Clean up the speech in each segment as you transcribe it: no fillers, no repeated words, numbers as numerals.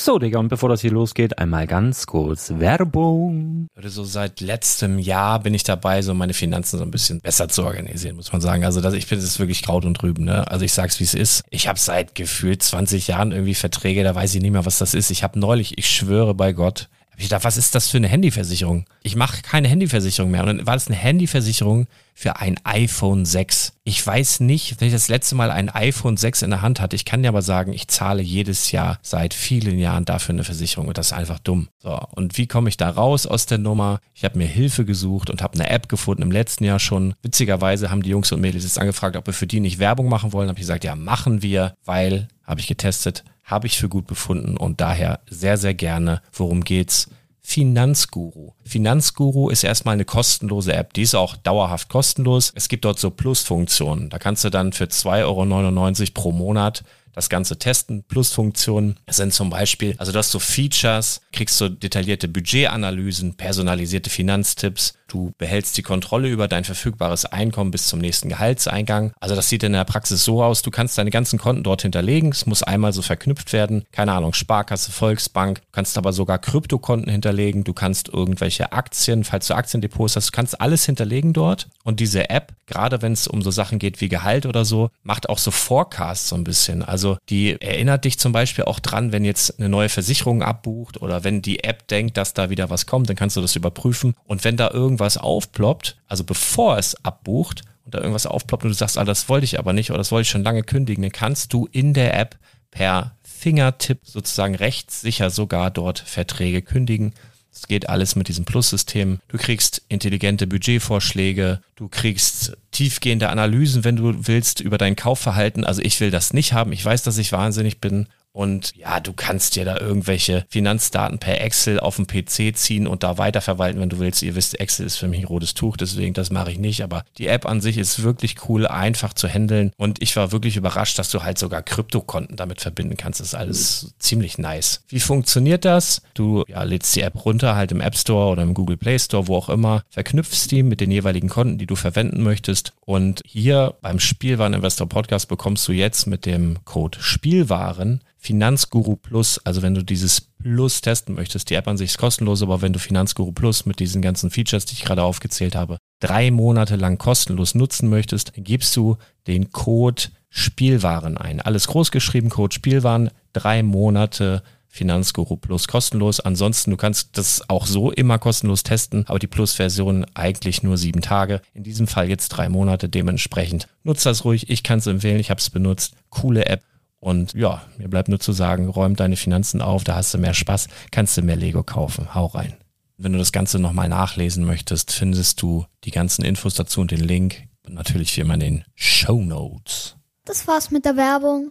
So, Digga, und bevor das hier losgeht, einmal ganz kurz Werbung. So seit letztem Jahr bin ich dabei, so meine Finanzen so ein bisschen besser zu organisieren, muss man sagen. Also das ist wirklich Kraut und Rüben, ne? Also ich sag's, wie es ist. Ich habe seit gefühlt 20 Jahren irgendwie Verträge, da weiß ich nicht mehr, was das ist. Ich habe neulich, ich schwöre bei Gott, ich dachte, was ist das für eine Handyversicherung? Ich mache keine Handyversicherung mehr. Und dann war das eine Handyversicherung für ein iPhone 6. Ich weiß nicht, wenn ich das letzte Mal ein iPhone 6 in der Hand hatte. Ich kann dir aber sagen, ich zahle jedes Jahr seit vielen Jahren dafür eine Versicherung. Und das ist einfach dumm. So, und wie komme ich da raus aus der Nummer? Ich habe mir Hilfe gesucht und habe eine App gefunden im letzten Jahr schon. Witzigerweise haben die Jungs und Mädels jetzt angefragt, ob wir für die nicht Werbung machen wollen. Habe ich gesagt, ja, machen wir, weil, habe ich getestet, habe ich für gut befunden und daher sehr, sehr gerne. Worum geht's? Finanzguru. Finanzguru ist erstmal eine kostenlose App. Die ist auch dauerhaft kostenlos. Es gibt dort so Plusfunktionen. Da kannst du dann für 2,99 € pro Monat das Ganze testen. Plusfunktionen sind zum Beispiel, also du hast so Features, kriegst so detaillierte Budgetanalysen, personalisierte Finanztipps, du behältst die Kontrolle über dein verfügbares Einkommen bis zum nächsten Gehaltseingang. Also das sieht in der Praxis so aus, du kannst deine ganzen Konten dort hinterlegen, es muss einmal so verknüpft werden, keine Ahnung, Sparkasse, Volksbank, du kannst aber sogar Kryptokonten hinterlegen, du kannst irgendwelche Aktien, falls du Aktiendepots hast, du kannst alles hinterlegen dort und diese App, gerade wenn es um so Sachen geht wie Gehalt oder so, macht auch so Forecasts so ein bisschen, also die erinnert dich zum Beispiel auch dran, wenn jetzt eine neue Versicherung abbucht oder wenn die App denkt, dass da wieder was kommt, dann kannst du das überprüfen und wenn da irgendwas aufploppt, also bevor es abbucht und da irgendwas aufploppt und du sagst, das wollte ich aber nicht oder das wollte ich schon lange kündigen, dann kannst du in der App per Fingertipp sozusagen rechtssicher sogar dort Verträge kündigen. Das geht alles mit diesem Plus-System. Du kriegst intelligente Budgetvorschläge, du kriegst tiefgehende Analysen, wenn du willst, über dein Kaufverhalten. Also ich will das nicht haben. Ich weiß, dass ich wahnsinnig bin. Und ja, du kannst dir da irgendwelche Finanzdaten per Excel auf dem PC ziehen und da weiterverwalten, wenn du willst. Ihr wisst, Excel ist für mich ein rotes Tuch, deswegen das mache ich nicht. Aber die App an sich ist wirklich cool, einfach zu handeln. Und ich war wirklich überrascht, dass du halt sogar Kryptokonten damit verbinden kannst. Das ist alles ziemlich nice. Wie funktioniert das? Du lädst die App runter, halt im App Store oder im Google Play Store, wo auch immer, verknüpfst die mit den jeweiligen Konten, die du verwenden möchtest. Und hier beim Spielwareninvestor Podcast bekommst du jetzt mit dem Code Spielwaren Finanzguru Plus, also wenn du dieses Plus testen möchtest, die App an sich ist kostenlos, aber wenn du Finanzguru Plus mit diesen ganzen Features, die ich gerade aufgezählt habe, 3 Monate lang kostenlos nutzen möchtest, dann gibst du den Code Spielwaren ein. Alles groß geschrieben, Code Spielwaren, 3 Monate Finanzguru Plus kostenlos. Ansonsten, du kannst das auch so immer kostenlos testen, aber die Plus-Version eigentlich nur 7 Tage. In diesem Fall jetzt 3 Monate, dementsprechend nutzt das ruhig. Ich kann es empfehlen, ich habe es benutzt. Coole App. Und ja, mir bleibt nur zu sagen, räum deine Finanzen auf, da hast du mehr Spaß, kannst du mehr Lego kaufen. Hau rein. Wenn du das Ganze nochmal nachlesen möchtest, findest du die ganzen Infos dazu und den Link. Und natürlich wie immer in den Shownotes. Das war's mit der Werbung.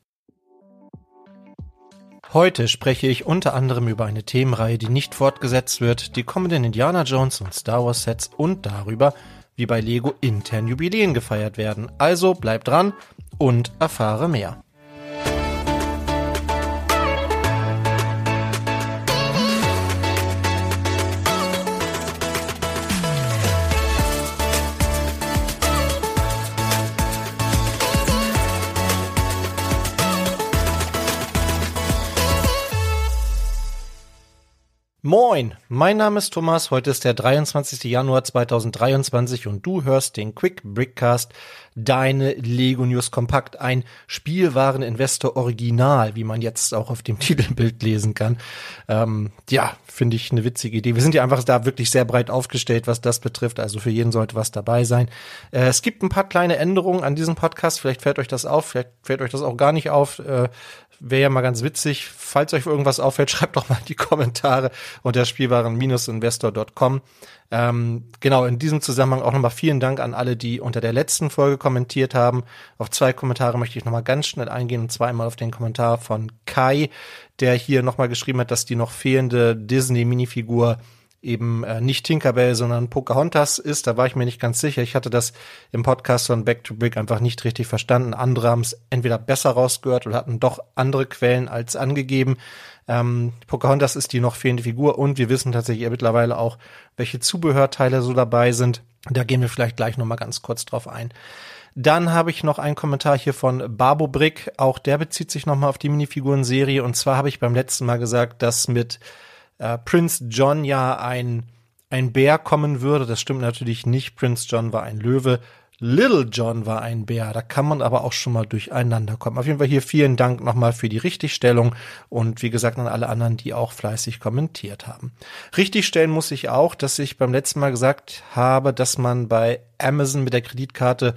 Heute spreche ich unter anderem über eine Themenreihe, die nicht fortgesetzt wird, die kommenden Indiana Jones und Star Wars Sets und darüber, wie bei Lego intern Jubiläen gefeiert werden. Also bleib dran und erfahre mehr. Moin, mein Name ist Thomas, heute ist der 23. Januar 2023 und du hörst den Quick Brickcast, deine Lego News Kompakt, ein Spielwareninvestor Original, wie man jetzt auch auf dem Titelbild lesen kann. Finde ich eine witzige Idee. Wir sind ja einfach da wirklich sehr breit aufgestellt, was das betrifft, also für jeden sollte was dabei sein. Es gibt ein paar kleine Änderungen an diesem Podcast, vielleicht fällt euch das auf, vielleicht fällt euch das auch gar nicht auf. Wäre ja mal ganz witzig. Falls euch irgendwas auffällt, schreibt doch mal in die Kommentare unter spielwaren-investor.com. Genau, in diesem Zusammenhang auch nochmal vielen Dank an alle, die unter der letzten Folge kommentiert haben. Auf 2 Kommentare möchte ich nochmal ganz schnell eingehen, und zwar einmal auf den Kommentar von Kai, der hier nochmal geschrieben hat, dass die noch fehlende Disney-Minifigur eben nicht Tinkerbell, sondern Pocahontas ist. Da war ich mir nicht ganz sicher. Ich hatte das im Podcast von Back to Brick einfach nicht richtig verstanden. Andere haben es entweder besser rausgehört oder hatten doch andere Quellen als angegeben. Pocahontas ist die noch fehlende Figur und wir wissen tatsächlich mittlerweile auch, welche Zubehörteile so dabei sind. Da gehen wir vielleicht gleich nochmal ganz kurz drauf ein. Dann habe ich noch einen Kommentar hier von Babo Brick. Auch der bezieht sich nochmal auf die Minifiguren-Serie. Und zwar habe ich beim letzten Mal gesagt, dass mit Prince John ja ein Bär kommen würde. Das stimmt natürlich nicht. Prince John war ein Löwe. Little John war ein Bär. Da kann man aber auch schon mal durcheinander kommen. Auf jeden Fall hier vielen Dank nochmal für die Richtigstellung und wie gesagt an alle anderen, die auch fleißig kommentiert haben. Richtigstellen muss ich auch, dass ich beim letzten Mal gesagt habe, dass man bei Amazon mit der Kreditkarte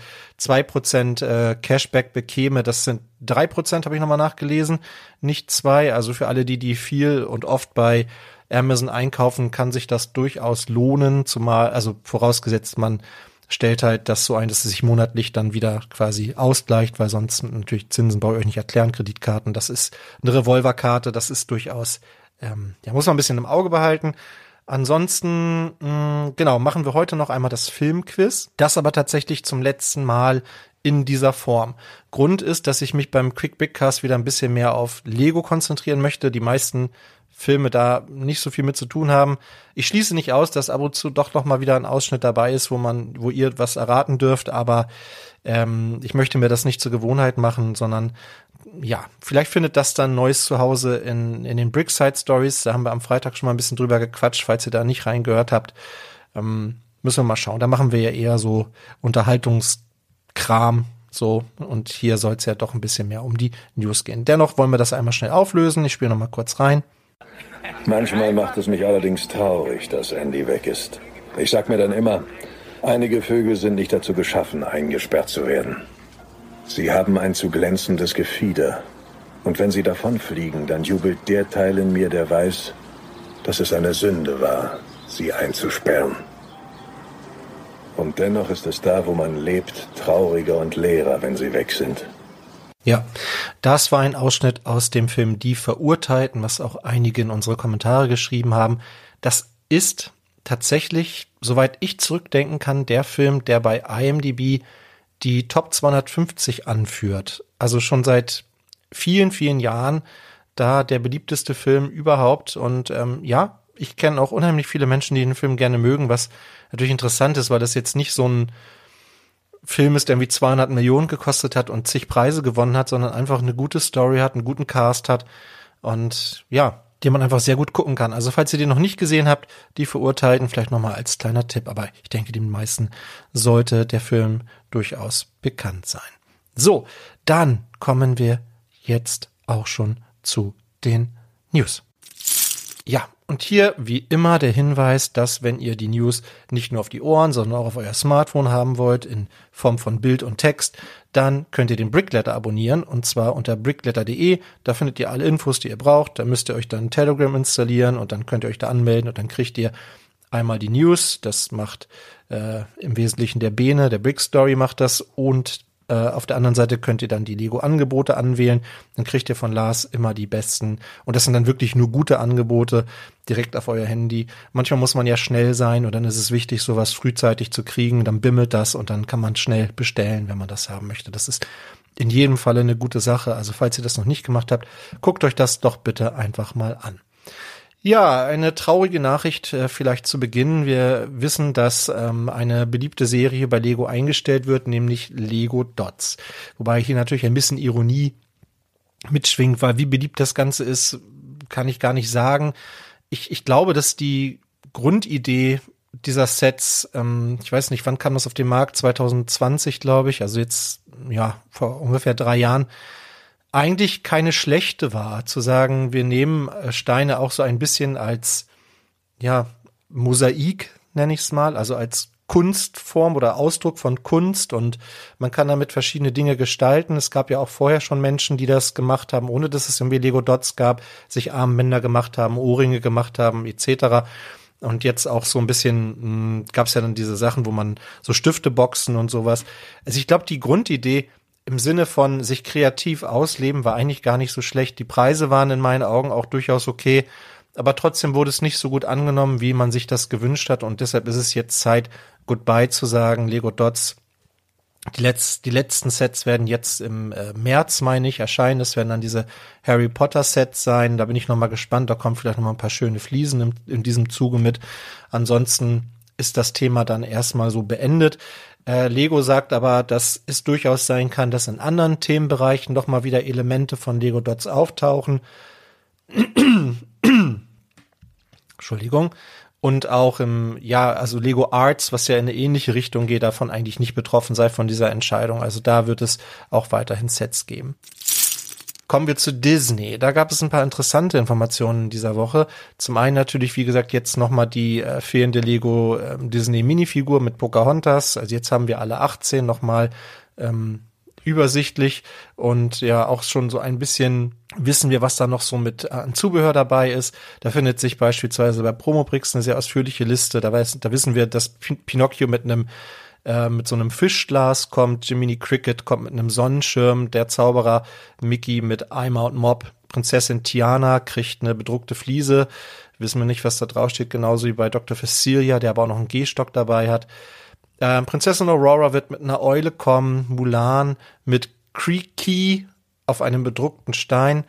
2% Cashback bekäme. Das sind 3%, habe ich nochmal nachgelesen, nicht 2. Also für alle, die viel und oft bei Amazon einkaufen, kann sich das durchaus lohnen, zumal, also vorausgesetzt man stellt halt das so ein, dass es sich monatlich dann wieder quasi ausgleicht, weil sonst natürlich Zinsen brauche ich euch nicht erklären, Kreditkarten, das ist eine Revolverkarte, das ist durchaus, muss man ein bisschen im Auge behalten. Ansonsten, genau, machen wir heute noch einmal das Filmquiz, das aber tatsächlich zum letzten Mal in dieser Form. Grund ist, dass ich mich beim Quick Brickcast wieder ein bisschen mehr auf Lego konzentrieren möchte, die meisten Filme da nicht so viel mit zu tun haben. Ich schließe nicht aus, dass ab und zu doch noch mal wieder ein Ausschnitt dabei ist, wo ihr was erraten dürft, aber ich möchte mir das nicht zur Gewohnheit machen, sondern ja, vielleicht findet das dann neues Zuhause in den Brickside Stories. Da haben wir am Freitag schon mal ein bisschen drüber gequatscht, falls ihr da nicht reingehört habt. Müssen wir mal schauen. Da machen wir ja eher so Unterhaltungskram, so, und hier soll es ja doch ein bisschen mehr um die News gehen. Dennoch wollen wir das einmal schnell auflösen. Ich spiele noch mal kurz rein. Manchmal macht es mich allerdings traurig, dass Andy weg ist. Ich sag mir dann immer, einige Vögel sind nicht dazu geschaffen, eingesperrt zu werden. Sie haben ein zu glänzendes Gefieder. Und wenn sie davonfliegen, dann jubelt der Teil in mir, der weiß, dass es eine Sünde war, sie einzusperren. Und dennoch ist es da, wo man lebt, trauriger und leerer, wenn sie weg sind. Ja, das war ein Ausschnitt aus dem Film Die Verurteilten, was auch einige in unsere Kommentare geschrieben haben. Das ist tatsächlich, soweit ich zurückdenken kann, der Film, der bei IMDb die Top 250 anführt. Also schon seit vielen, vielen Jahren da der beliebteste Film überhaupt. Und ich kenne auch unheimlich viele Menschen, die den Film gerne mögen, was natürlich interessant ist, weil das jetzt nicht so ein Film ist, der irgendwie 200 Millionen gekostet hat und zig Preise gewonnen hat, sondern einfach eine gute Story hat, einen guten Cast hat und ja, den man einfach sehr gut gucken kann. Also falls ihr den noch nicht gesehen habt, Die Verurteilten, vielleicht nochmal als kleiner Tipp, aber ich denke, den meisten sollte der Film durchaus bekannt sein. So, dann kommen wir jetzt auch schon zu den News. Ja, und hier wie immer der Hinweis, dass wenn ihr die News nicht nur auf die Ohren, sondern auch auf euer Smartphone haben wollt, in Form von Bild und Text, dann könnt ihr den Brickletter abonnieren und zwar unter brickletter.de. Da findet ihr alle Infos, die ihr braucht. Da müsst ihr euch dann Telegram installieren und dann könnt ihr euch da anmelden und dann kriegt ihr einmal die News. Das macht im Wesentlichen der Bene, der Brick Story macht das und auf der anderen Seite könnt ihr dann die Lego-Angebote anwählen. Dann kriegt ihr von Lars immer die besten. Und das sind dann wirklich nur gute Angebote direkt auf euer Handy. Manchmal muss man ja schnell sein und dann ist es wichtig, sowas frühzeitig zu kriegen. Dann bimmelt das und dann kann man schnell bestellen, wenn man das haben möchte. Das ist in jedem Falle eine gute Sache. Also falls ihr das noch nicht gemacht habt, guckt euch das doch bitte einfach mal an. Ja, eine traurige Nachricht vielleicht zu Beginn. Wir wissen, dass eine beliebte Serie bei Lego eingestellt wird, nämlich Lego Dots. Wobei hier natürlich ein bisschen Ironie mitschwingt, weil wie beliebt das Ganze ist, kann ich gar nicht sagen. Ich glaube, dass die Grundidee dieser Sets, ich weiß nicht, wann kam das auf den Markt? 2020, glaube ich, also jetzt ja vor ungefähr 3 Jahren, eigentlich keine schlechte war, zu sagen, wir nehmen Steine auch so ein bisschen als, ja, Mosaik, nenne ich es mal, also als Kunstform oder Ausdruck von Kunst und man kann damit verschiedene Dinge gestalten. Es gab ja auch vorher schon Menschen, die das gemacht haben, ohne dass es irgendwie Lego Dots gab, sich Armbänder gemacht haben, Ohrringe gemacht haben, etc. Und jetzt auch so ein bisschen gab es ja dann diese Sachen, wo man so Stifte boxen und sowas. Also ich glaube, die Grundidee im Sinne von sich kreativ ausleben war eigentlich gar nicht so schlecht. Die Preise waren in meinen Augen auch durchaus okay, aber trotzdem wurde es nicht so gut angenommen, wie man sich das gewünscht hat und deshalb ist es jetzt Zeit, Goodbye zu sagen. Lego Dots, die letzten Sets werden jetzt im März, meine ich, erscheinen. Das werden dann diese Harry Potter Sets sein. Da bin ich nochmal gespannt. Da kommen vielleicht nochmal ein paar schöne Fliesen in diesem Zuge mit. Ansonsten ist das Thema dann erstmal so beendet. Lego sagt aber, dass es durchaus sein kann, dass in anderen Themenbereichen doch mal wieder Elemente von Lego Dots auftauchen. Entschuldigung. Und auch also Lego Arts, was ja in eine ähnliche Richtung geht, davon eigentlich nicht betroffen sei von dieser Entscheidung. Also da wird es auch weiterhin Sets geben. Kommen wir zu Disney. Da gab es ein paar interessante Informationen in dieser Woche. Zum einen natürlich, wie gesagt, jetzt nochmal die fehlende Lego Disney Minifigur mit Pocahontas. Also jetzt haben wir alle 18 nochmal übersichtlich und ja auch schon so ein bisschen wissen wir, was da noch so mit an Zubehör dabei ist. Da findet sich beispielsweise bei Promobricks eine sehr ausführliche Liste. Da wissen wir, dass Pinocchio mit so einem Fischglas kommt, Jiminy Cricket kommt mit einem Sonnenschirm, der Zauberer Mickey mit Eimer und Mop, Prinzessin Tiana kriegt eine bedruckte Fliese, wissen wir nicht, was da draufsteht, genauso wie bei Dr. Facilier, der aber auch noch einen Gehstock dabei hat. Prinzessin Aurora wird mit einer Eule kommen, Mulan mit Creaky auf einem bedruckten Stein,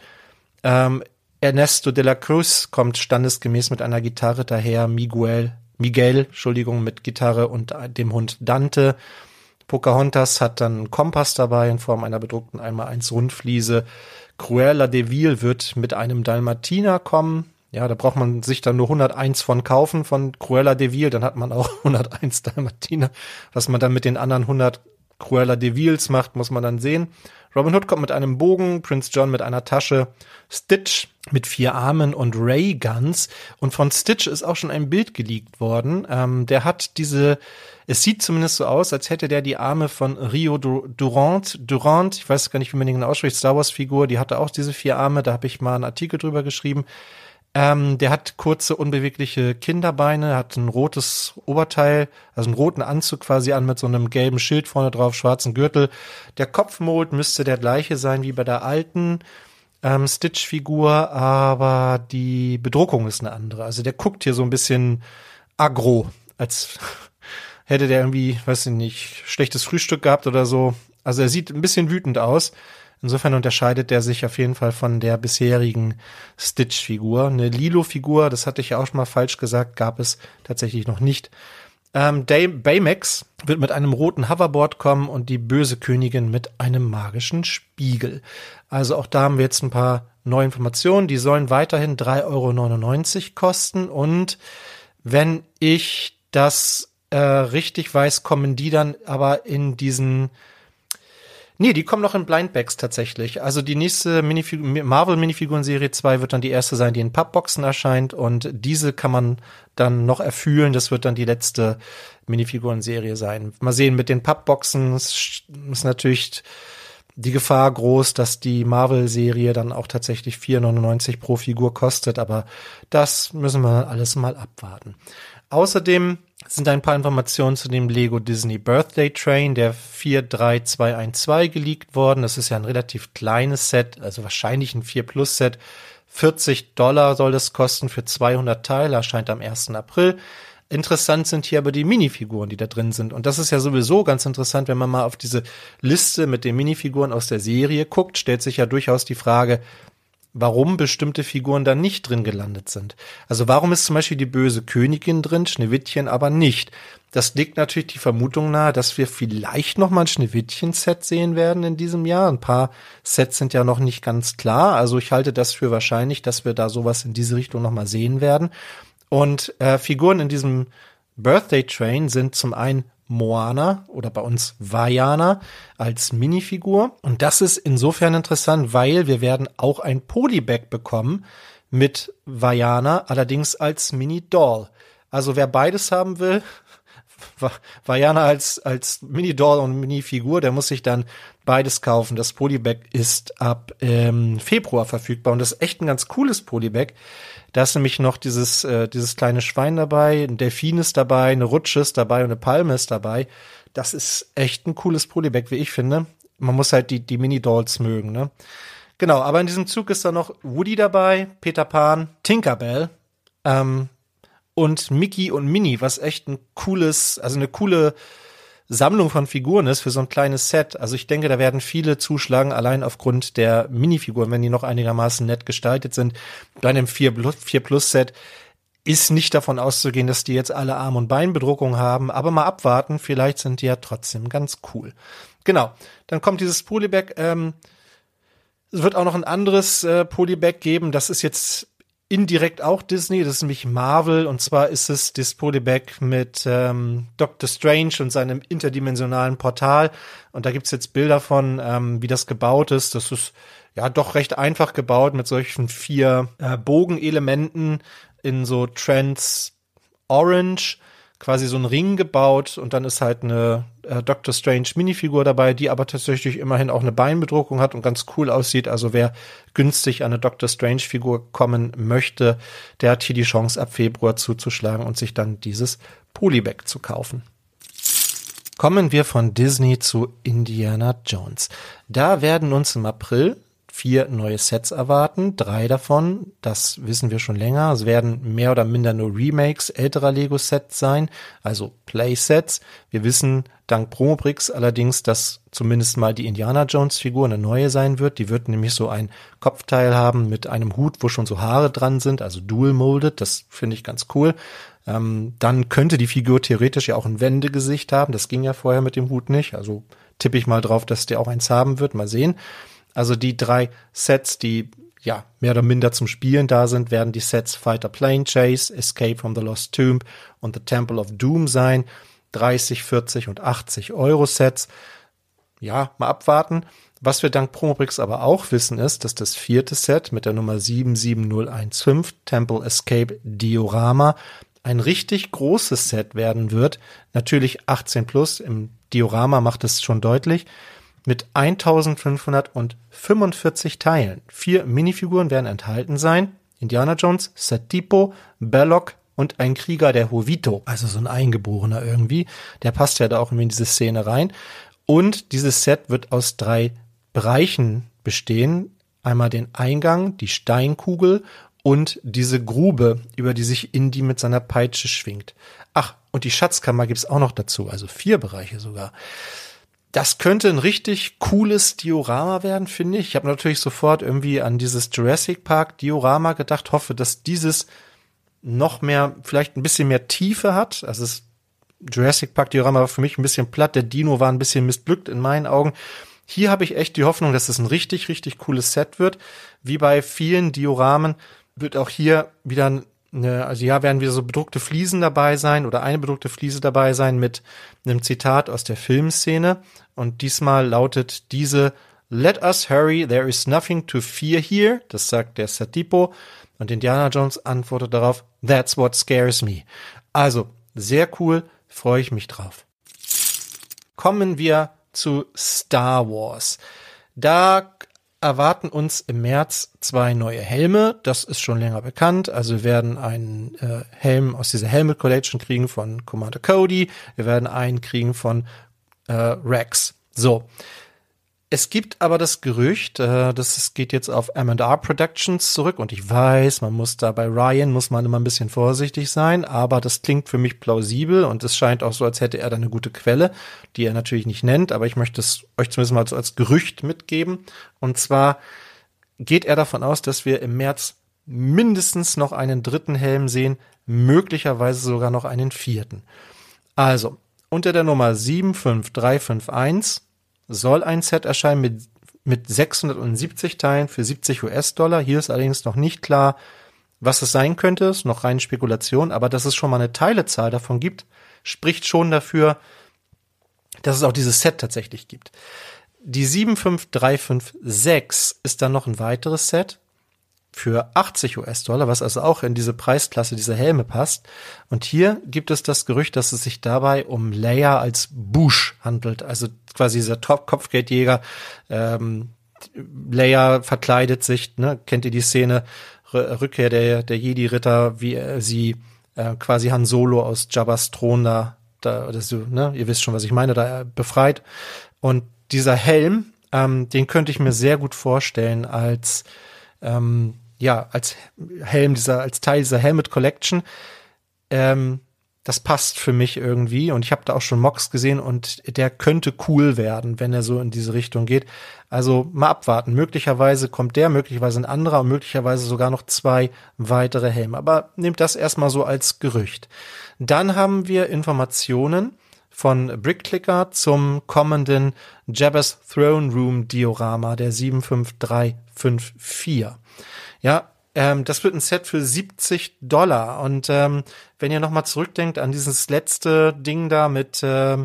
Ernesto de la Cruz kommt standesgemäß mit einer Gitarre daher, Miguel, mit Gitarre und dem Hund Dante. Pocahontas hat dann einen Kompass dabei in Form einer bedruckten 1x1 Rundfliese. Cruella de Vil wird mit einem Dalmatiner kommen. Ja, da braucht man sich dann nur 101 von kaufen von Cruella de Vil, dann hat man auch 101 Dalmatiner. Was man dann mit den anderen 100 Cruella de Vils macht, muss man dann sehen. Robin Hood kommt mit einem Bogen, Prince John mit einer Tasche, Stitch mit 4 Armen und Ray Guns. Und von Stitch ist auch schon ein Bild geleakt worden. Der hat es sieht zumindest so aus, als hätte der die Arme von Rio Durant, ich weiß gar nicht, wie man den genau ausspricht, Star Wars Figur, die hatte auch diese 4 Arme, da habe ich mal einen Artikel drüber geschrieben. Der hat kurze, unbewegliche Kinderbeine, hat ein rotes Oberteil, also einen roten Anzug quasi an mit so einem gelben Schild vorne drauf, schwarzen Gürtel. Der Kopfmold müsste der gleiche sein wie bei der alten Stitch-Figur, aber die Bedruckung ist eine andere. Also der guckt hier so ein bisschen aggro, als hätte der irgendwie, weiß ich nicht, schlechtes Frühstück gehabt oder so. Also er sieht ein bisschen wütend aus. Insofern unterscheidet der sich auf jeden Fall von der bisherigen Stitch-Figur. Eine Lilo-Figur, das hatte ich ja auch schon mal falsch gesagt, gab es tatsächlich noch nicht. Baymax wird mit einem roten Hoverboard kommen und die böse Königin mit einem magischen Spiegel. Also auch da haben wir jetzt ein paar neue Informationen. Die sollen weiterhin 3,99 € kosten. Und wenn ich das richtig weiß, kommen die dann aber in diesen... Nee, die kommen noch in Blindbags tatsächlich. Also die nächste Marvel-Minifiguren-Serie 2 wird dann die erste sein, die in Pappboxen erscheint. Und diese kann man dann noch erfüllen. Das wird dann die letzte Minifiguren-Serie sein. Mal sehen, mit den Pappboxen ist natürlich die Gefahr groß, dass die Marvel-Serie dann auch tatsächlich 4,99 € pro Figur kostet. Aber das müssen wir alles mal abwarten. Außerdem sind ein paar Informationen zu dem Lego Disney Birthday Train, der 43212 geleakt worden. Das ist ja ein relativ kleines Set, also wahrscheinlich ein 4-Plus-Set. $40 soll das kosten für 200 Teile, erscheint am 1. April. Interessant sind hier aber die Minifiguren, die da drin sind. Und das ist ja sowieso ganz interessant, wenn man mal auf diese Liste mit den Minifiguren aus der Serie guckt, stellt sich ja durchaus die Frage, warum bestimmte Figuren da nicht drin gelandet sind. Also warum ist zum Beispiel die böse Königin drin, Schneewittchen aber nicht? Das legt natürlich die Vermutung nahe, dass wir vielleicht noch mal ein Schneewittchen-Set sehen werden in diesem Jahr. Ein paar Sets sind ja noch nicht ganz klar. Also ich halte das für wahrscheinlich, dass wir da sowas in diese Richtung noch mal sehen werden. Und Figuren in diesem Birthday Train sind zum einen Moana oder bei uns Vaiana als Minifigur. Und das ist insofern interessant, weil wir werden auch ein Polybag bekommen mit Vaiana, allerdings als Mini-Doll. Also wer beides haben will, Vaiana als Mini-Doll und Mini-Figur, der muss sich dann beides kaufen. Das Polybag ist ab Februar verfügbar und das ist echt ein ganz cooles Polybag. Da ist nämlich noch dieses kleine Schwein dabei, ein Delfin ist dabei, eine Rutsche ist dabei und eine Palme ist dabei. Das ist echt ein cooles Polybag, wie ich finde. Man muss halt die Mini-Dolls mögen, ne? Genau, aber in diesem Zug ist da noch Woody dabei, Peter Pan, Tinkerbell, und Mickey und Minnie, was echt eine coole Sammlung von Figuren ist für so ein kleines Set. Also ich denke, da werden viele zuschlagen, allein aufgrund der Minifiguren, wenn die noch einigermaßen nett gestaltet sind. Bei einem 4-Plus-Set, ist nicht davon auszugehen, dass die jetzt alle Arm- und Beinbedruckung haben, aber mal abwarten, vielleicht sind die ja trotzdem ganz cool. Genau, dann kommt dieses Polybag. Es wird auch noch ein anderes Polybag geben, das ist jetzt indirekt auch Disney, das ist nämlich Marvel, und zwar ist es das Polybag mit Doctor Strange und seinem interdimensionalen Portal, und da gibt's jetzt Bilder von, wie das gebaut ist. Das ist ja doch recht einfach gebaut mit solchen 4 Bogenelementen in so Trans Orange, quasi so ein Ring gebaut, und dann ist halt eine Doctor Strange Minifigur dabei, die aber tatsächlich immerhin auch eine Beinbedruckung hat und ganz cool aussieht. Also wer günstig an eine Doctor Strange Figur kommen möchte, der hat hier die Chance, ab Februar zuzuschlagen und sich dann dieses Polybag zu kaufen. Kommen wir von Disney zu Indiana Jones. Da werden uns im April 4 neue Sets erwarten. 3 davon, das wissen wir schon länger. Es werden mehr oder minder nur Remakes älterer Lego-Sets sein, also Playsets. Wir wissen dank Promobrix allerdings, dass zumindest mal die Indiana Jones-Figur eine neue sein wird. Die wird nämlich so ein Kopfteil haben mit einem Hut, wo schon so Haare dran sind, also dual-molded. Das finde ich ganz cool. Dann könnte die Figur theoretisch ja auch ein Wendegesicht haben. Das ging ja vorher mit dem Hut nicht. Also tippe ich mal drauf, dass der auch eins haben wird. Mal sehen. Also die 3 Sets, die ja mehr oder minder zum Spielen da sind, werden die Sets Fighter Plane Chase, Escape from the Lost Tomb und The Temple of Doom sein. 30, 40 und 80 Euro Sets. Ja, mal abwarten. Was wir dank Promobrix aber auch wissen ist, dass das 4. Set mit der Nummer 77015, Temple Escape Diorama, ein richtig großes Set werden wird. Natürlich 18 plus, im Diorama macht es schon deutlich. Mit 1545 Teilen. 4 Minifiguren werden enthalten sein. Indiana Jones, Satipo, Belloc und ein Krieger, der Jovito. Also so ein Eingeborener irgendwie. Der passt ja da auch irgendwie in diese Szene rein. Und dieses Set wird aus 3 Bereichen bestehen. Einmal den Eingang, die Steinkugel und diese Grube, über die sich Indy mit seiner Peitsche schwingt. Ach, und die Schatzkammer gibt's auch noch dazu. Also 4 Bereiche sogar. Das könnte ein richtig cooles Diorama werden, finde ich. Ich habe natürlich sofort irgendwie an dieses Jurassic Park Diorama gedacht, hoffe, dass dieses noch mehr, vielleicht ein bisschen mehr Tiefe hat. Also das Jurassic Park Diorama war für mich ein bisschen platt, der Dino war ein bisschen missglückt in meinen Augen. Hier habe ich echt die Hoffnung, dass es ein richtig, richtig cooles Set wird. Wie bei vielen Dioramen wird auch hier wieder werden wieder so bedruckte Fliesen dabei sein oder eine bedruckte Fliese dabei sein mit einem Zitat aus der Filmszene. Und diesmal lautet diese: Let us hurry, there is nothing to fear here. Das sagt der Satipo. Und Indiana Jones antwortet darauf: That's what scares me. Also, sehr cool, freue ich mich drauf. Kommen wir zu Star Wars. Da erwarten uns im März 2 neue Helme. Das ist schon länger bekannt. Also wir werden einen Helm aus dieser Helmet Collection kriegen von Commander Cody. Wir werden einen kriegen von Rex. So. Es gibt aber das Gerücht, geht jetzt auf M&R Productions zurück, und ich weiß, man muss da bei Ryan immer ein bisschen vorsichtig sein, aber das klingt für mich plausibel, und es scheint auch so, als hätte er da eine gute Quelle, die er natürlich nicht nennt, aber ich möchte es euch zumindest mal so als Gerücht mitgeben. Und zwar geht er davon aus, dass wir im März mindestens noch einen 3. Helm sehen, möglicherweise sogar noch einen 4. Also, unter der Nummer 75351 soll ein Set erscheinen mit 670 Teilen für $70. Hier ist allerdings noch nicht klar, was es sein könnte. Ist noch rein Spekulation, aber dass es schon mal eine Teilezahl davon gibt, spricht schon dafür, dass es auch dieses Set tatsächlich gibt. Die 75356 ist dann noch ein weiteres Set für $80, was also auch in diese Preisklasse dieser Helme passt. Und hier gibt es das Gerücht, dass es sich dabei um Leia als Boushh handelt, also quasi dieser Kopfgeldjäger. Leia verkleidet sich, ne? Kennt ihr die Szene, Rückkehr der Jedi-Ritter, wie sie quasi Han Solo aus Jabba's Thron da oder so, ne? Ihr wisst schon, was ich meine, da befreit. Und dieser Helm, den könnte ich mir sehr gut vorstellen als als Helm als Teil dieser Helmet Collection. das passt für mich irgendwie und ich habe da auch schon Mocks gesehen und der könnte cool werden, wenn er so in diese Richtung geht. Also mal abwarten. Möglicherweise kommt der, möglicherweise ein anderer und möglicherweise sogar noch 2 weitere Helme. Aber nehmt das erstmal so als Gerücht. Dann haben wir Informationen von Brickclicker zum kommenden Jabba's Throne Room Diorama der 75354. Ja, das wird ein Set für $70 und wenn ihr nochmal zurückdenkt an dieses letzte Ding da mit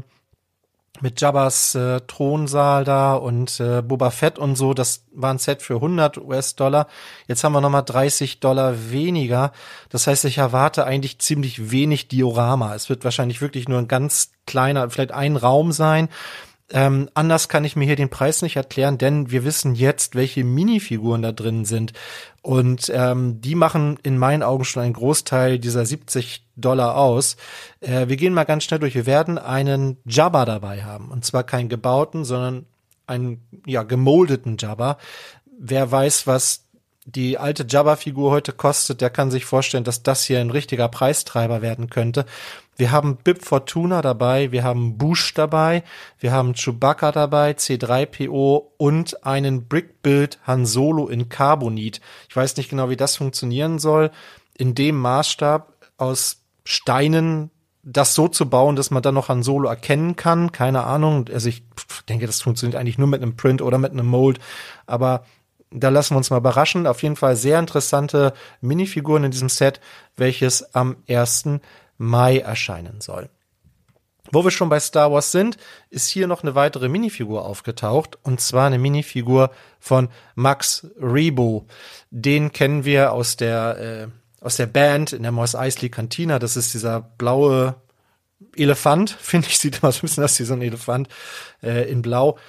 Jabbas Thronsaal da und Boba Fett und so, das war ein Set für $100. Jetzt haben wir nochmal $30 weniger. Das heißt, ich erwarte eigentlich ziemlich wenig Diorama. Es wird wahrscheinlich wirklich nur ein ganz kleiner, vielleicht ein Raum sein. Anders kann ich mir hier den Preis nicht erklären, denn wir wissen jetzt, welche Minifiguren da drin sind. Und die machen in meinen Augen schon einen Großteil dieser $70 aus. Wir gehen mal ganz schnell durch. Wir werden einen Jabba dabei haben. Und zwar keinen gebauten, sondern einen gemoldeten Jabba. Wer weiß, was die alte Jabba-Figur heute kostet, der kann sich vorstellen, dass das hier ein richtiger Preistreiber werden könnte. Wir haben Bib Fortuna dabei, wir haben Bouche dabei, wir haben Chewbacca dabei, C3PO und einen Brick-Build Han Solo in Carbonit. Ich weiß nicht genau, wie das funktionieren soll, in dem Maßstab aus Steinen das so zu bauen, dass man dann noch Han Solo erkennen kann. Keine Ahnung, also ich denke, das funktioniert eigentlich nur mit einem Print oder mit einem Mold, aber da lassen wir uns mal überraschen. Auf jeden Fall sehr interessante Minifiguren in diesem Set, welches am 1. Mai erscheinen soll. Wo wir schon bei Star Wars sind, ist hier noch eine weitere Minifigur aufgetaucht, und zwar eine Minifigur von Max Rebo. Den kennen wir aus der Band in der Mos Eisley Cantina. Das ist dieser blaue Elefant, finde ich, sieht immer so ein bisschen aus wie so ein Elefant in Blau.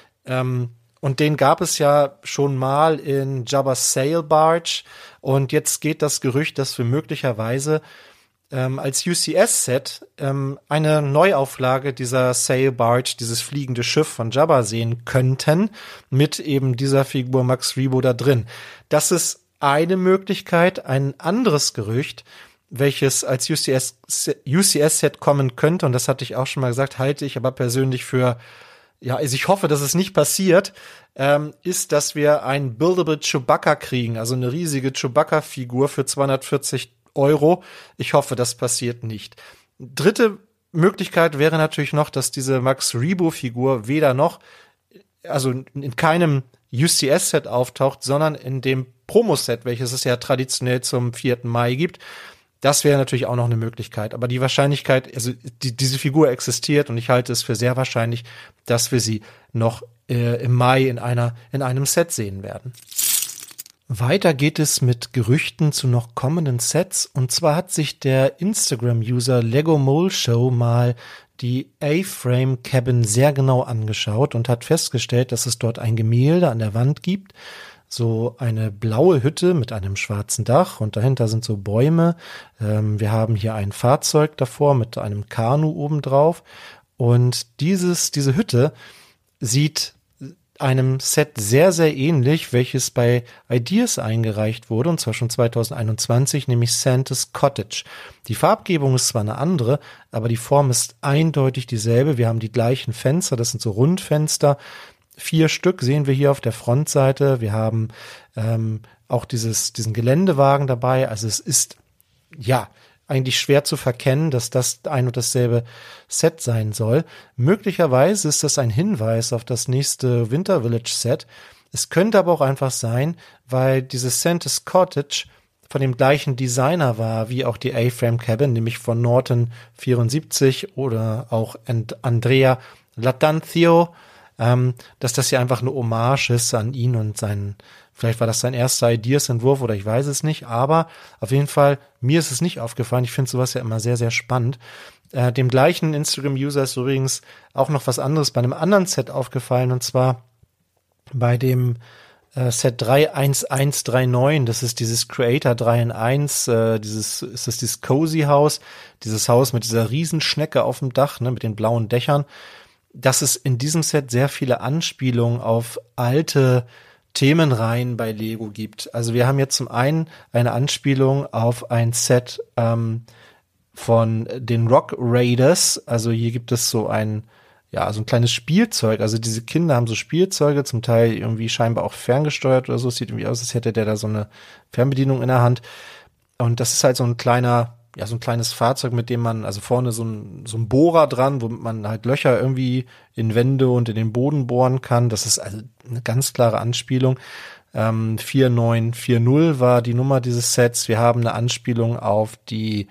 Und den gab es ja schon mal in Jabba's Sail Barge. Und jetzt geht das Gerücht, dass wir möglicherweise als UCS-Set eine Neuauflage dieser Sail Barge, dieses fliegende Schiff von Jabba sehen könnten, mit eben dieser Figur Max Rebo da drin. Das ist eine Möglichkeit. Ein anderes Gerücht, welches als UCS-Set kommen könnte, und das hatte ich auch schon mal gesagt, halte ich aber persönlich für, also ich hoffe, dass es nicht passiert, ist, dass wir ein Buildable Chewbacca kriegen, also eine riesige Chewbacca-Figur für €240. Ich hoffe, das passiert nicht. Dritte Möglichkeit wäre natürlich noch, dass diese Max Rebo-Figur weder noch, also in keinem UCS-Set auftaucht, sondern in dem Promo-Set, welches es ja traditionell zum 4. Mai gibt. Das wäre natürlich auch noch eine Möglichkeit. Aber die Wahrscheinlichkeit, also diese Figur existiert, und ich halte es für sehr wahrscheinlich, dass wir sie noch im Mai in einem Set sehen werden. Weiter geht es mit Gerüchten zu noch kommenden Sets. Und zwar hat sich der Instagram-User Lego Mole Show mal die A-Frame Cabin sehr genau angeschaut und hat festgestellt, dass es dort ein Gemälde an der Wand gibt. So eine blaue Hütte mit einem schwarzen Dach, und dahinter sind so Bäume. Wir haben hier ein Fahrzeug davor mit einem Kanu obendrauf. Und diese Hütte sieht einem Set sehr, sehr ähnlich, welches bei Ideas eingereicht wurde, und zwar schon 2021, nämlich Santa's Cottage. Die Farbgebung ist zwar eine andere, aber die Form ist eindeutig dieselbe. Wir haben die gleichen Fenster, das sind so Rundfenster. 4 Stück sehen wir hier auf der Frontseite. Wir haben auch diesen Geländewagen dabei. Also es ist eigentlich schwer zu verkennen, dass das ein und dasselbe Set sein soll. Möglicherweise ist das ein Hinweis auf das nächste Winter Village Set. Es könnte aber auch einfach sein, weil dieses Santa's Cottage von dem gleichen Designer war wie auch die A-Frame Cabin, nämlich von Norton 74 oder auch Andrea Lattanzio, dass das hier einfach eine Hommage ist an ihn und vielleicht war das sein erster Ideas-Entwurf oder ich weiß es nicht, aber auf jeden Fall, mir ist es nicht aufgefallen. Ich finde sowas ja immer sehr, sehr spannend. Dem gleichen Instagram-User ist übrigens auch noch was anderes bei einem anderen Set aufgefallen, und zwar bei dem Set 31139. Das ist dieses Creator 3 in 1, dieses Cozy Haus, dieses Haus mit dieser Riesenschnecke auf dem Dach, ne, mit den blauen Dächern. Dass es in diesem Set sehr viele Anspielungen auf alte Themenreihen bei Lego gibt. Also wir haben jetzt zum einen eine Anspielung auf ein Set von den Rock Raiders. Also hier gibt es so ein kleines Spielzeug. Also diese Kinder haben so Spielzeuge, zum Teil irgendwie scheinbar auch ferngesteuert oder so. Es sieht irgendwie aus, als hätte der da so eine Fernbedienung in der Hand. Und das ist halt so ein kleines Fahrzeug, mit dem man, also vorne so ein Bohrer dran, womit man halt Löcher irgendwie in Wände und in den Boden bohren kann. Das ist also eine ganz klare Anspielung. 4940 war die Nummer dieses Sets. Wir haben eine Anspielung auf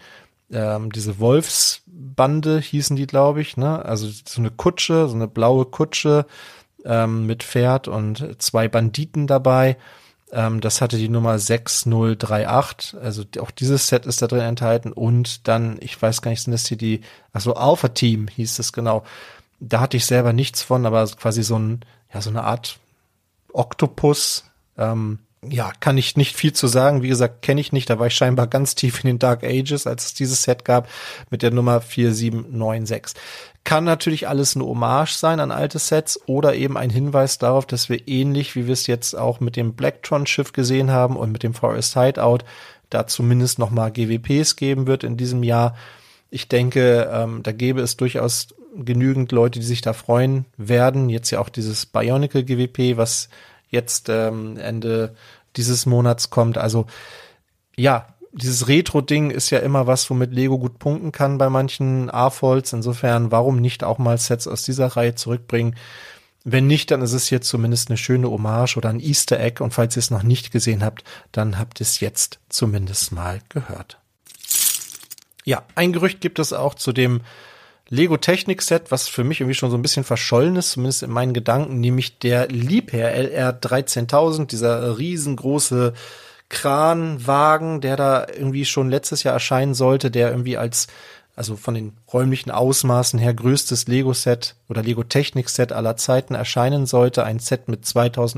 diese Wolfsbande hießen die, glaube ich, ne? Also so eine Kutsche, so eine blaue Kutsche mit Pferd und 2 Banditen dabei. Das hatte die Nummer 6038. Also auch dieses Set ist da drin enthalten. Und dann, ich weiß gar nicht, sind das hier Alpha Team hieß es genau. Da hatte ich selber nichts von, aber quasi so eine Art Oktopus. Kann ich nicht viel zu sagen. Wie gesagt, kenne ich nicht. Da war ich scheinbar ganz tief in den Dark Ages, als es dieses Set gab mit der Nummer 4796. Kann natürlich alles eine Hommage sein an alte Sets oder eben ein Hinweis darauf, dass wir ähnlich, wie wir es jetzt auch mit dem Blacktron-Schiff gesehen haben und mit dem Forest Hideout, da zumindest nochmal GWPs geben wird in diesem Jahr. Ich denke, da gäbe es durchaus genügend Leute, die sich da freuen werden. Jetzt ja auch dieses Bionicle GWP, was jetzt Ende dieses Monats kommt. Also ja, dieses Retro-Ding ist ja immer was, womit Lego gut punkten kann bei manchen AFOLs. Insofern, warum nicht auch mal Sets aus dieser Reihe zurückbringen? Wenn nicht, dann ist es jetzt zumindest eine schöne Hommage oder ein Easter Egg. Und falls ihr es noch nicht gesehen habt, dann habt ihr es jetzt zumindest mal gehört. Ja, ein Gerücht gibt es auch zu dem Lego Technik Set, was für mich irgendwie schon so ein bisschen verschollen ist, zumindest in meinen Gedanken, nämlich der Liebherr LR 13000, dieser riesengroße Kranwagen, der da irgendwie schon letztes Jahr erscheinen sollte, der irgendwie also von den räumlichen Ausmaßen her größtes Lego-Set oder Lego-Technik-Set aller Zeiten erscheinen sollte. Ein Set mit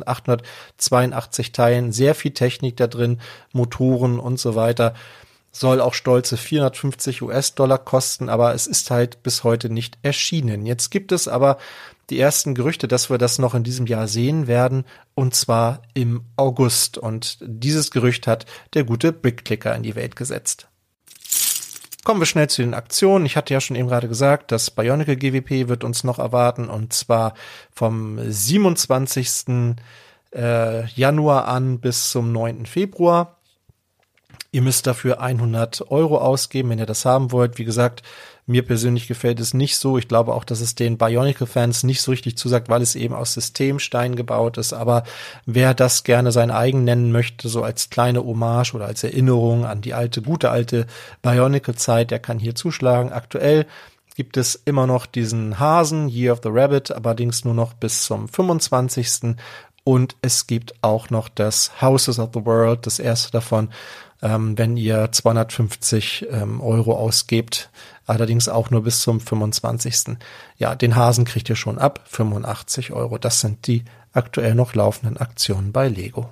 2882 Teilen, sehr viel Technik da drin, Motoren und so weiter. Soll auch stolze $450 kosten, aber es ist halt bis heute nicht erschienen. Jetzt gibt es aber die ersten Gerüchte, dass wir das noch in diesem Jahr sehen werden, und zwar im August. Und dieses Gerücht hat der gute Brickclicker in die Welt gesetzt. Kommen wir schnell zu den Aktionen. Ich hatte ja schon eben gerade gesagt, das Bionicle GWP wird uns noch erwarten, und zwar vom 27. Januar an bis zum 9. Februar. Ihr müsst dafür 100 € ausgeben, wenn ihr das haben wollt. Wie gesagt, mir persönlich gefällt es nicht so. Ich glaube auch, dass es den Bionicle-Fans nicht so richtig zusagt, weil es eben aus Systemstein gebaut ist. Aber wer das gerne sein eigen nennen möchte, so als kleine Hommage oder als Erinnerung an die gute alte Bionicle-Zeit, der kann hier zuschlagen. Aktuell gibt es immer noch diesen Hasen, Year of the Rabbit, allerdings nur noch bis zum 25. Und es gibt auch noch das Houses of the World, das erste davon, wenn ihr 250 € ausgebt, allerdings auch nur bis zum 25. Ja, den Hasen kriegt ihr schon ab 85 €. Das sind die aktuell noch laufenden Aktionen bei Lego.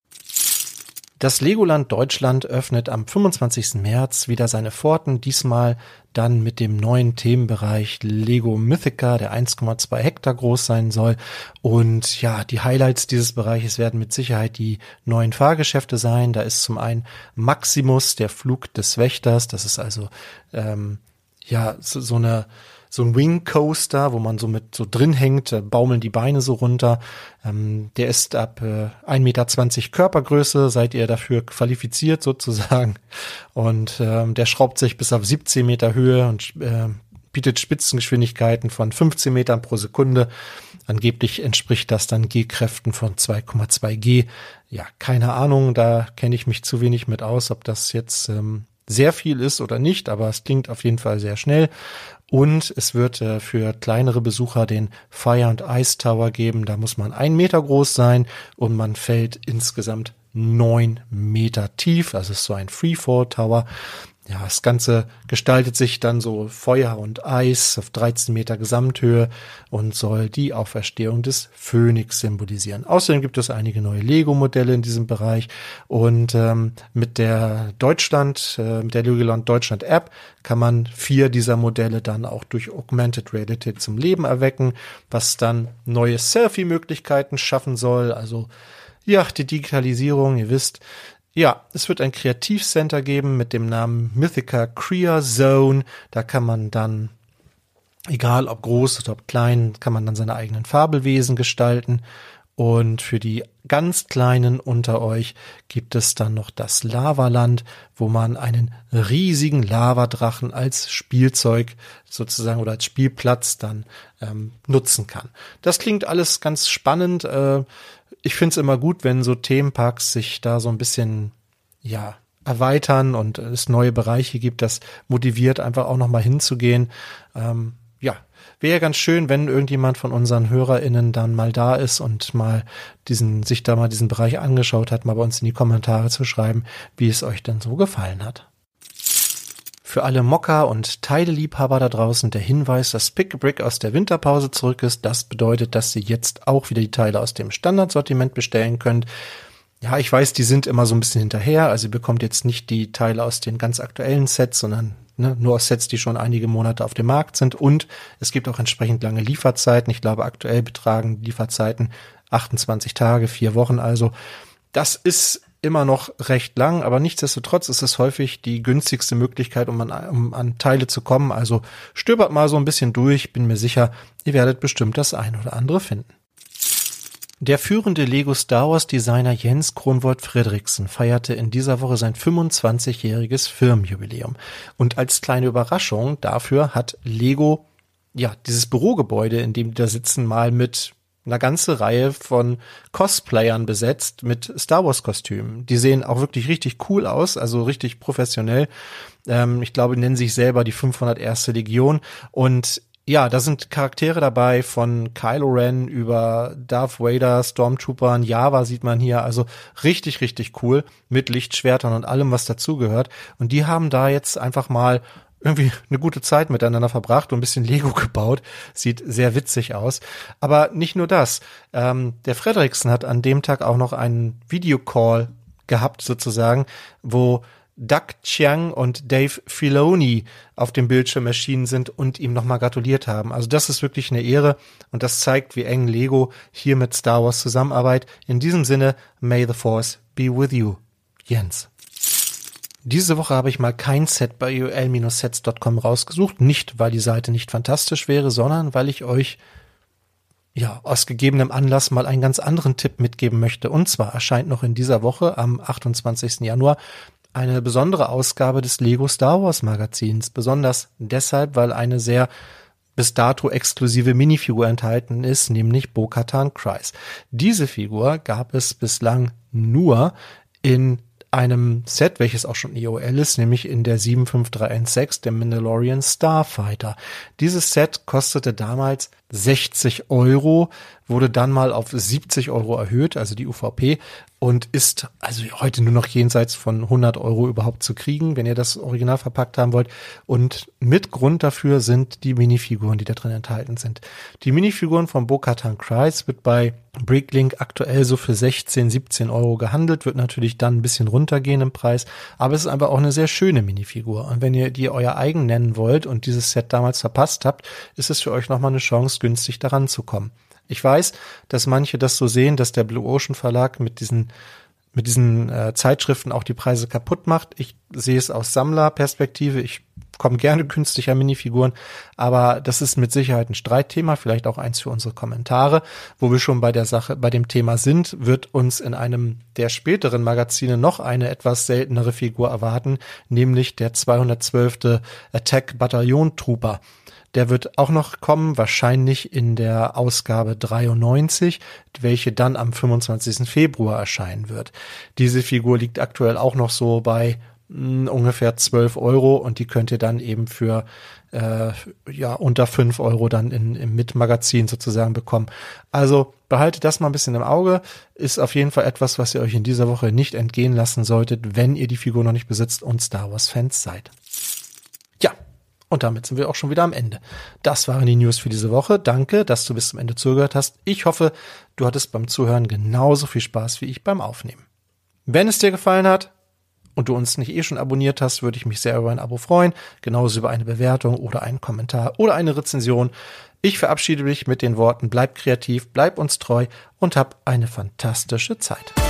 Das Legoland Deutschland öffnet am 25. März wieder seine Pforten, diesmal dann mit dem neuen Themenbereich Lego Mythica, der 1,2 Hektar groß sein soll. Und ja, die Highlights dieses Bereiches werden mit Sicherheit die neuen Fahrgeschäfte sein. Da ist zum einen Maximus, der Flug des Wächters. Das ist also so ein Wing Coaster, wo man so drin hängt, baumeln die Beine so runter. Der ist ab 1,20 Meter Körpergröße, seid ihr dafür qualifiziert sozusagen. Und der schraubt sich bis auf 17 Meter Höhe und bietet Spitzengeschwindigkeiten von 15 Metern pro Sekunde. Angeblich entspricht das dann G-Kräften von 2,2 G. Ja, keine Ahnung, da kenne ich mich zu wenig mit aus, ob das jetzt sehr viel ist oder nicht, aber es klingt auf jeden Fall sehr schnell. Und es wird für kleinere Besucher den Fire and Ice Tower geben. Da muss man 1 Meter groß sein und man fällt insgesamt 9 Meter tief. Also es ist so ein Freefall Tower. Ja, das Ganze gestaltet sich dann so Feuer und Eis auf 13 Meter Gesamthöhe und soll die Auferstehung des Phönix symbolisieren. Außerdem gibt es einige neue Lego-Modelle in diesem Bereich, und mit der Legoland Deutschland App kann man 4 dieser Modelle dann auch durch Augmented Reality zum Leben erwecken, was dann neue Selfie-Möglichkeiten schaffen soll. Also ja, die Digitalisierung, ihr wisst, Ja, es wird ein Kreativcenter geben mit dem Namen Mythica Crea Zone. Da kann man dann, egal ob groß oder ob klein, kann man dann seine eigenen Fabelwesen gestalten. Und für die ganz Kleinen unter euch gibt es dann noch das Lavaland, wo man einen riesigen Lavadrachen als Spielzeug sozusagen oder als Spielplatz dann nutzen kann. Das klingt alles ganz spannend. Ich finde es immer gut, wenn so Themenparks sich da so ein bisschen erweitern und es neue Bereiche gibt. Das motiviert einfach auch noch mal hinzugehen. Wäre ganz schön, wenn irgendjemand von unseren HörerInnen dann mal da ist und sich da mal diesen Bereich angeschaut hat, mal bei uns in die Kommentare zu schreiben, wie es euch denn so gefallen hat. Für alle Mocker- und Teileliebhaber da draußen der Hinweis, dass Pick a Brick aus der Winterpause zurück ist. Das bedeutet, dass ihr jetzt auch wieder die Teile aus dem Standardsortiment bestellen könnt. Ja, ich weiß, die sind immer so ein bisschen hinterher. Also ihr bekommt jetzt nicht die Teile aus den ganz aktuellen Sets, sondern nur aus Sets, die schon einige Monate auf dem Markt sind. Und es gibt auch entsprechend lange Lieferzeiten. Ich glaube, aktuell betragen Lieferzeiten 28 Tage, 4 Wochen. Also das ist immer noch recht lang, aber nichtsdestotrotz ist es häufig die günstigste Möglichkeit, um an Teile zu kommen. Also stöbert mal so ein bisschen durch. Bin mir sicher, ihr werdet bestimmt das ein oder andere finden. Der führende Lego Star Wars Designer Jens Kronvold Fredriksen feierte in dieser Woche sein 25-jähriges Firmenjubiläum. Und als kleine Überraschung dafür hat Lego dieses Bürogebäude, in dem die da sitzen, mal mit einer ganze Reihe von Cosplayern besetzt mit Star Wars Kostümen. Die sehen auch wirklich richtig cool aus, also richtig professionell. Ich glaube, die nennen sich selber die 501. Legion und ja, da sind Charaktere dabei von Kylo Ren über Darth Vader, Stormtroopern, Java sieht man hier, also richtig, richtig cool mit Lichtschwertern und allem, was dazugehört. Und die haben da jetzt einfach mal irgendwie eine gute Zeit miteinander verbracht und ein bisschen Lego gebaut. Sieht sehr witzig aus. Aber nicht nur das. Der Fredriksen hat an dem Tag auch noch einen Videocall gehabt sozusagen, wo Doug Chiang und Dave Filoni auf dem Bildschirm erschienen sind und ihm nochmal gratuliert haben. Also das ist wirklich eine Ehre und das zeigt, wie eng Lego hier mit Star Wars zusammenarbeitet. In diesem Sinne, may the Force be with you, Jens. Diese Woche habe ich mal kein Set bei ul-sets.com rausgesucht. Nicht, weil die Seite nicht fantastisch wäre, sondern weil ich euch aus gegebenem Anlass mal einen ganz anderen Tipp mitgeben möchte. Und zwar erscheint noch in dieser Woche am 28. Januar eine besondere Ausgabe des Lego Star Wars Magazins. Besonders deshalb, weil eine sehr bis dato exklusive Minifigur enthalten ist, nämlich Bo-Katan Kryze. Diese Figur gab es bislang nur in einem Set, welches auch schon EOL ist, nämlich in der 75316, der Mandalorian Starfighter. Dieses Set kostete damals 60 €, wurde dann mal auf 70 € erhöht, also die UVP, und ist also heute nur noch jenseits von 100 € überhaupt zu kriegen, wenn ihr das Original verpackt haben wollt. Und mit Grund dafür sind die Minifiguren, die da drin enthalten sind. Die Minifiguren von Bo-Katan Kryze wird bei Bricklink aktuell so für 16, 17 € gehandelt, wird natürlich dann ein bisschen runtergehen im Preis, aber es ist einfach auch eine sehr schöne Minifigur. Und wenn ihr die euer eigen nennen wollt und dieses Set damals verpasst habt, ist es für euch nochmal eine Chance, günstig daran zu kommen. Ich weiß, dass manche das so sehen, dass der Blue Ocean Verlag mit diesen Zeitschriften auch die Preise kaputt macht. Ich sehe es aus Sammlerperspektive. Ich komme gerne günstig an Minifiguren, aber das ist mit Sicherheit ein Streitthema, vielleicht auch eins für unsere Kommentare. Wo wir schon bei dem Thema sind, wird uns in einem der späteren Magazine noch eine etwas seltenere Figur erwarten, nämlich der 212. Attack Bataillon Trooper. Der wird auch noch kommen, wahrscheinlich in der Ausgabe 93, welche dann am 25. Februar erscheinen wird. Diese Figur liegt aktuell auch noch so bei ungefähr 12 € und die könnt ihr dann eben für unter 5 € dann im Mitmagazin sozusagen bekommen. Also behaltet das mal ein bisschen im Auge. Ist auf jeden Fall etwas, was ihr euch in dieser Woche nicht entgehen lassen solltet, wenn ihr die Figur noch nicht besitzt und Star Wars Fans seid. Ja. Und damit sind wir auch schon wieder am Ende. Das waren die News für diese Woche. Danke, dass du bis zum Ende zugehört hast. Ich hoffe, du hattest beim Zuhören genauso viel Spaß wie ich beim Aufnehmen. Wenn es dir gefallen hat und du uns nicht schon abonniert hast, würde ich mich sehr über ein Abo freuen. Genauso über eine Bewertung oder einen Kommentar oder eine Rezension. Ich verabschiede mich mit den Worten: Bleib kreativ, bleib uns treu und hab eine fantastische Zeit.